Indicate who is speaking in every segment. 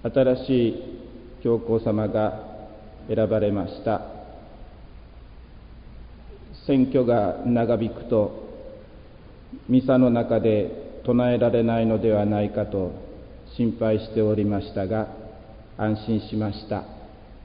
Speaker 1: 新しい教皇様が選ばれました。選挙が長引くと、ミサの中で唱えられないのではないかと心配しておりましたが、安心しました。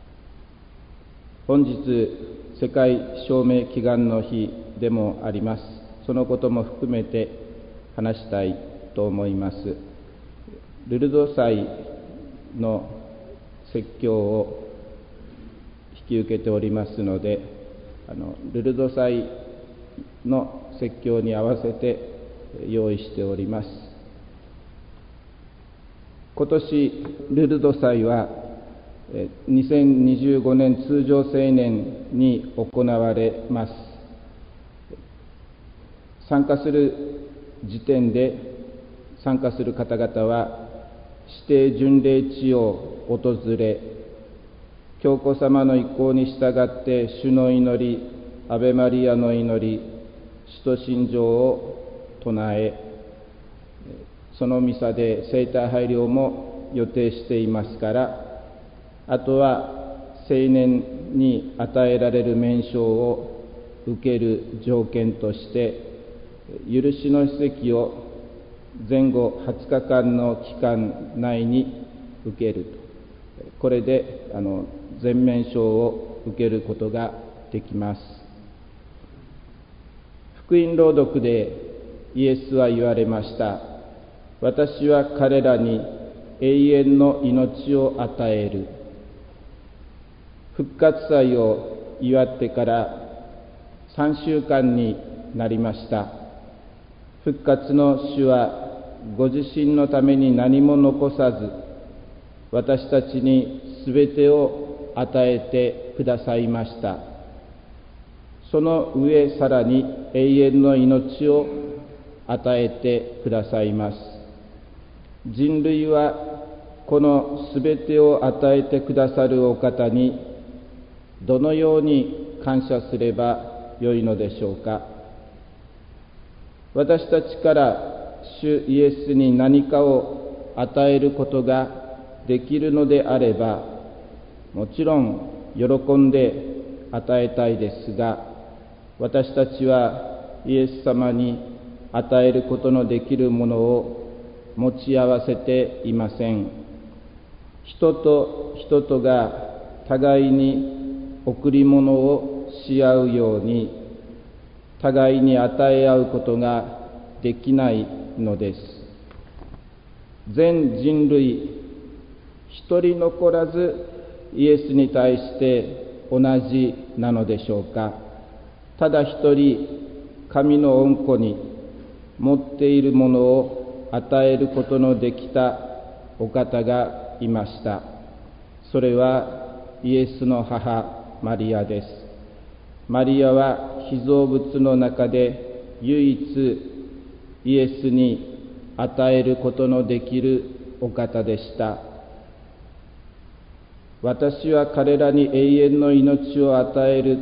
Speaker 1: 本日、世界証明祈願の日でもあります。そのことも含めて話したいと思います。ルルド祭の説教を引き受けておりますので、ルルド祭の説教に合わせて用意しております。今年ルルド祭は2025年通常青年に行われます。参加する時点で参加する方々は指定巡礼地を訪れ、教皇様の意向に従って主の祈り、アベマリアの祈り、使徒信条を唱え、そのミサで聖体拝領も予定していますから、あとは青年に与えられる免賞を受ける条件として、許しの施設を前後20日間の期間内に受けると、これで全免賞を受けることができます。福音朗読でイエスは言われました。私は彼らに永遠の命を与える。復活祭を祝ってから3週間になりました。復活の主はご自身のために何も残さず、私たちにすべてを与えてくださいました。その上さらに永遠の命を与えてくださいます。人類はこのすべてを与えてくださるお方にどのように感謝すればよいのでしょうか。私たちから主イエスに何かを与えることができるのであれば、もちろん喜んで与えたいですが、私たちはイエス様に与えることのできるものを持ち合わせていません。人と人とが互いに贈り物をし合うように、互いに与え合うことができないのです。全人類一人残らずイエスに対して同じなのでしょうか。ただ一人神の恩子に持っているものを与えることのできたお方がいました。それはイエスの母マリアです。マリアは被造物の中で唯一イエスに与えることのできるお方でした。私は彼らに永遠の命を与える。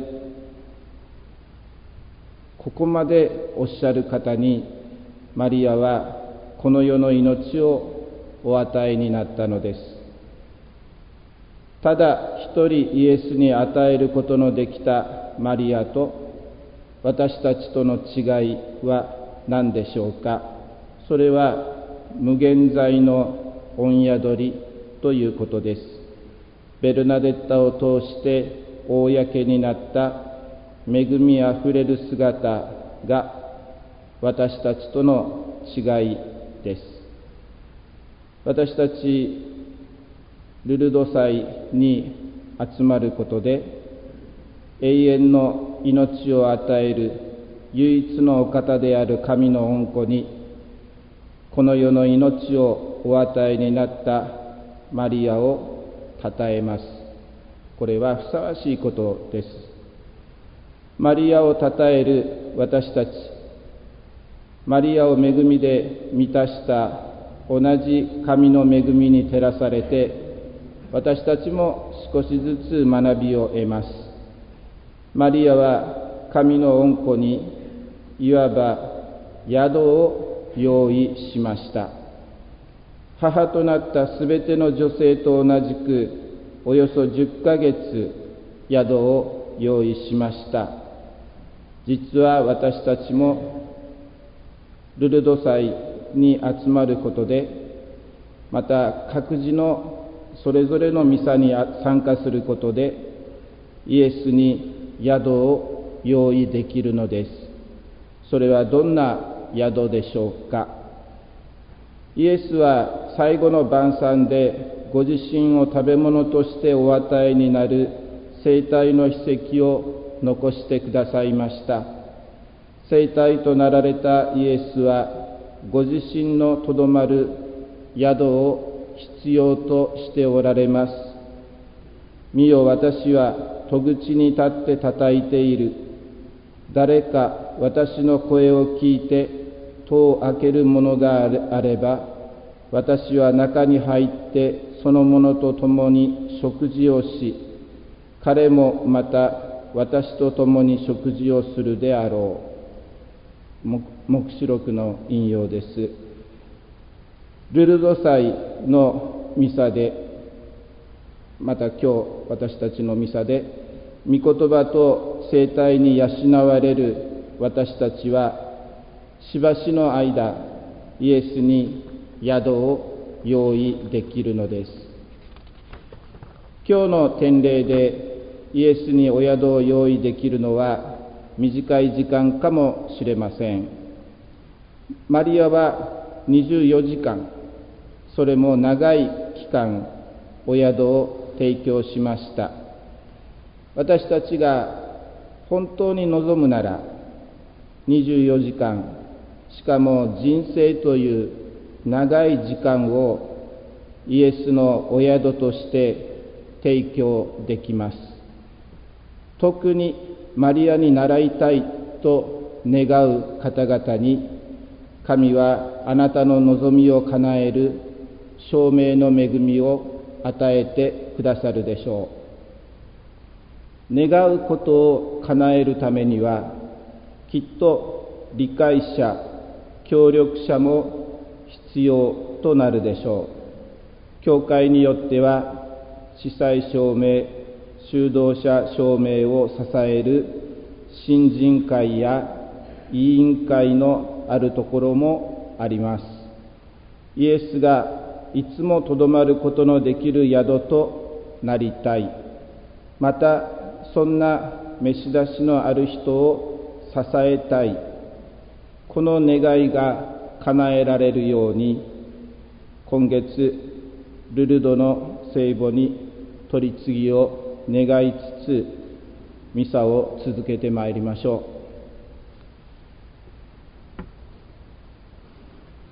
Speaker 1: ここまでおっしゃる方に、マリアはこの世の命をお与えになったのです。ただ一人イエスに与えることのできたマリアと私たちとの違いは何でしょうか。それは無限在の御宿りということです。ベルナデッタを通して公になった恵みあふれる姿が私たちとの違いです。私たちルルド祭に集まることで、永遠の命を与える唯一のお方である神の恩子に、この世の命をお与えになったマリアをたたえます。これはふさわしいことです。マリアをたたえる私たち、マリアを恵みで満たした同じ神の恵みに照らされて、私たちも少しずつ学びを得ます。マリアは神の恩子にいわば宿を用意しました。 母となったすべての女性と同じくおよそ10ヶ月宿を用意しました。実は私たちもルルド祭に集まることで、また各自のそれぞれのミサに参加することで、イエスに宿を用意できるのです。それはどんな宿でしょうか。イエスは最後の晩餐でご自身を食べ物としてお与えになる聖体の秘跡を残してくださいました。聖体となられたイエスはご自身のとどまる宿を必要としておられます。見よ、私は戸口に立って叩いている。誰か私の声を聞いて戸を開けるものがあれば、私は中に入ってその者と共に食事をし、彼もまた私と共に食事をするであろう。黙示録の引用です。ルルド祭のミサで、また今日私たちのミサで、御言葉と聖体に養われる私たちは、しばしの間、イエスに宿を用意できるのです。今日の典礼でイエスにお宿を用意できるのは短い時間かもしれません。マリアは24時間、それも長い期間、お宿を提供しました。私たちが本当に望むなら、24時間、しかも人生という長い時間をイエスのお宿として提供できます。特にマリアに倣いたいと願う方々に、神はあなたの望みを叶える証明の恵みを与えてくださるでしょう。願うことを叶えるためには、きっと理解者、協力者も必要となるでしょう。教会によっては、司祭証明、修道者証明を支える新人会や委員会のあるところもあります。イエスがいつもとどまることのできる宿となりたい。また、そんな召し出しのある人を支えたい。この願いが叶えられるように、今月、ルルドの聖母に取り次ぎを願いつつ、ミサを続けてまいりましょう。